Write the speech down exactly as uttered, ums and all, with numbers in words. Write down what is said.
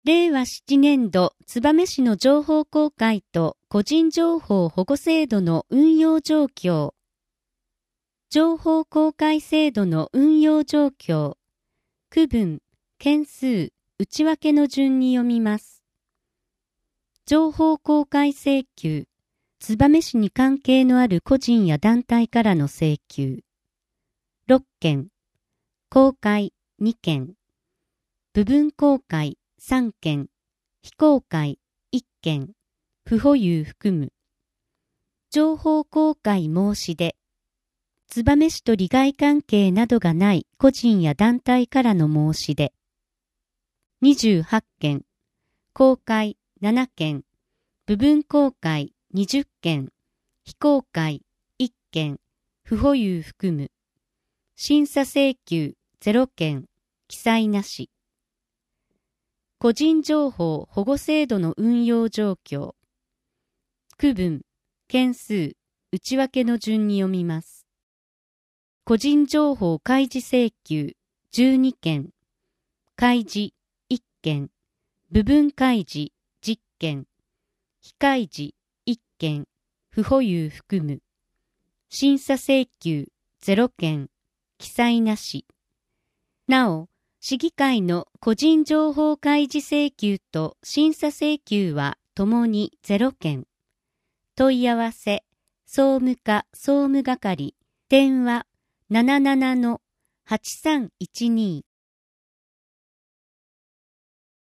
れいわななねん度燕市の情報公開と個人情報保護制度の運用状況。情報公開制度の運用状況。区分、件数、内訳の順に読みます。情報公開請求。燕市に関係のある個人や団体からの請求。ろっけん。公開にけん。部分公開さんけん。非公開いっけん。不保有含む。情報公開申し出。燕市と利害関係などがない個人や団体からの申し出。にじゅうはっけん。公開ななけん。部分公開にじゅっけん。非公開いっけん。不保有含む。審査請求ゼロけん。記載なし。個人情報保護制度の運用状況。区分、件数、内訳の順に読みます。個人情報開示請求じゅうにけん。開示いっけん。部分開示じゅっけん。非開示いっけん。不保有含む。審査請求ゼロけん。記載なし。なお、市議会の個人情報開示請求と審査請求はともにゼロけん。問い合わせ、総務課総務係、電話ななななのはちさんいちに。